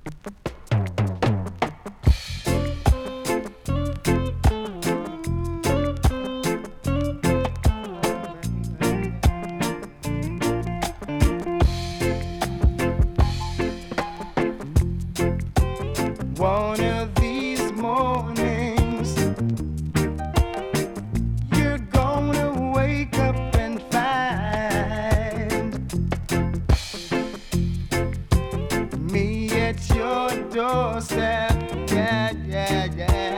One of these mornings, you're gonna wake up and find me at your doorstep. Yeah, yeah, yeah.